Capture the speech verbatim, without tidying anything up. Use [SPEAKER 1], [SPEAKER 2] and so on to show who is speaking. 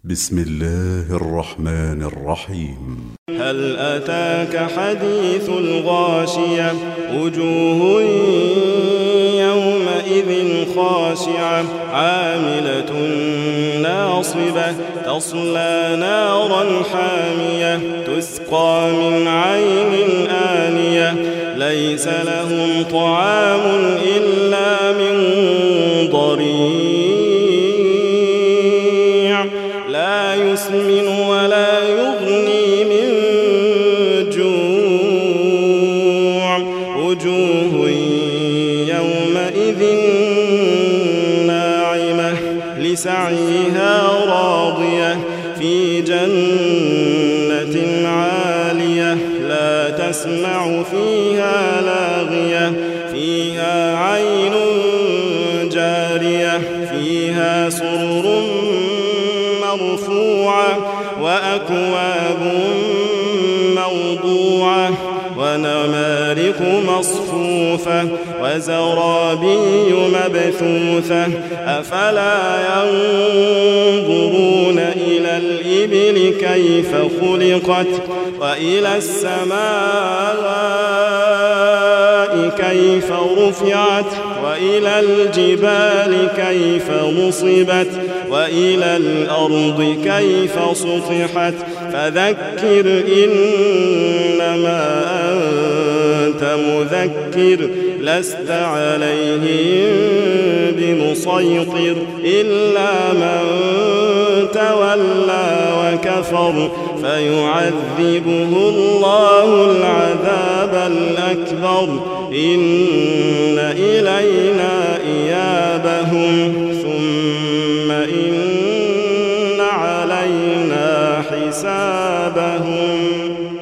[SPEAKER 1] بسم الله الرحمن الرحيم.
[SPEAKER 2] هل أتاك حديث الغاشية وجوه يومئذ خاشعة عاملة ناصبة تصلى نارا حامية تسقى من عين آنية ليس لهم طعام إلا من ضريع لا يسمن ولا يغني من جوع وجوه يومئذ ناعمة لسعيها راضية في جنة عالية لا تسمع فيها لاغية فيها عين جارية فيها سرر مرفوعة وأكواب موضوعة ونمارق مصفوفة وزرابي مبثوثة أفلا ينظرون إلى الإبل كيف خلقت وإلى السماء كيف رفعت وإلى الجبال كيف نصبت وإلى الأرض كيف سطحت فذكر إنما أنت مذكر لست عليهم بمسيطر إلا من تولى وكفر فيعذبه الله العذاب الأكبر إن إلينا إيابهم ثم إن علينا حسابهم.